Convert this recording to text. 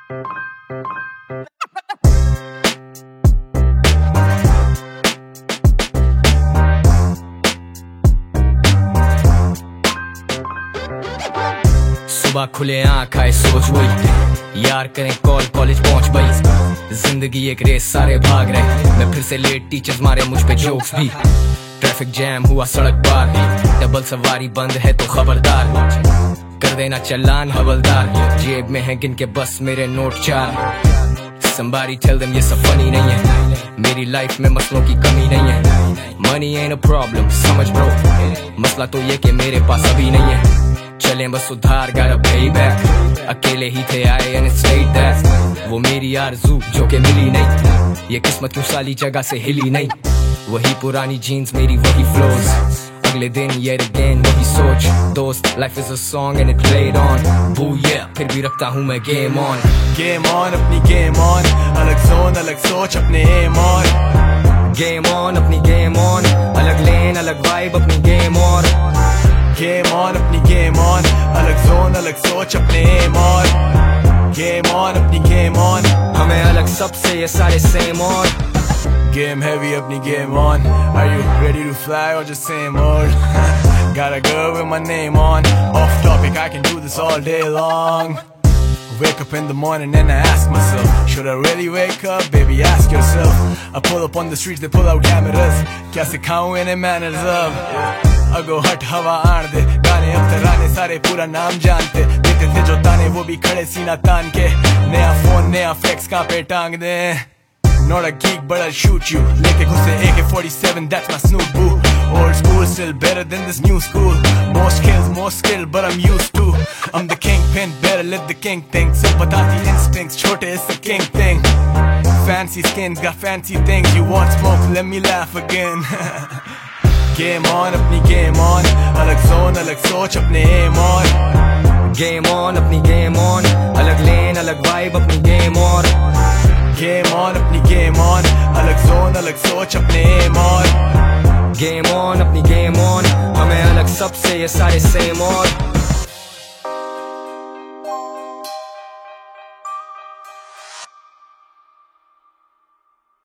सुबह खुले आँख आए सोच वही, यार करें कॉल कॉलेज पहुंच गई। जिंदगी एक रेस सारे भाग रहे, मैं फिर से लेट टीचर्स मारे मुझ पे जोक्स भी। ट्रैफिक जैम हुआ सड़क पार, डबल सवारी बंद है तो खबरदार, कर देना चालान हवलदार। जेब में है गिन के बस मेरे नोट 4। Somebody tell them ये सब फनी नहीं है, मेरी लाइफ में मसलों की कमी नहीं है। Money ain't a problem समझ ब्रो, मसला तो ये कि मेरे पास अभी नहीं है। चले बस उधार got a payback, अकेले ही थे आए and it stayed that। वो मेरी आरज़ू जो के मिली नहीं, ये किस्मत क्यों साली जगह से हिली नहीं। वही पुरानी जीन्स मेरी वही फ्लोज, अगले दिन yet again वही सोच। दोस्त life is a song and it played on, boo yeah फिर भी रखता हूँ मैं game on। Game on अपनी game on, अलग zone अलग सोच अपने aim on। Game on अपनी game on, अलग lane अलग vibe अपनी game on। Game on अपनी game on, अलग zone अलग सोच अपने aim on। Game on अपनी game on, हमें अलग सबसे ये सारे same on। Game heavy अपनी game on, are you ready to fly or just same old? Got a girl with my name on, off topic I can do this all day long। Wake up in the morning and I ask myself, should I really wake up? Baby ask yourself। I pull up on the streets, they pull out cameras, क्या सिखाऊं इन्हें manners अब? अगो हट हवा आन दे, गाने अब तराने सारे पूरा नाम जानते। देते थे जो ताने वो भी खड़े सीना तान के, नया फोन नया फ्लेक्स कहाँ पे टांग दे। Not a geek but I'll shoot you, लेके घुसे AK-47 that's my Snoop boo। Old school still better than this new school, more skills more skill but I'm used to। I'm the kingpin better let the king think, सब बताती instincts छोटे it's the king thing। Fancy skins got fancy things, you want smoke let me laugh again। Game on अपनी game on, अलग zone अलग सोच अपने aim on। Game on अपनी game on, अलग lane अलग vibe अपनी game on। Game on अपनी game on, अलग zone अलग सोच अपने aim on। Game on अपनी game on, हमें अलग सबसे ये सारे same on।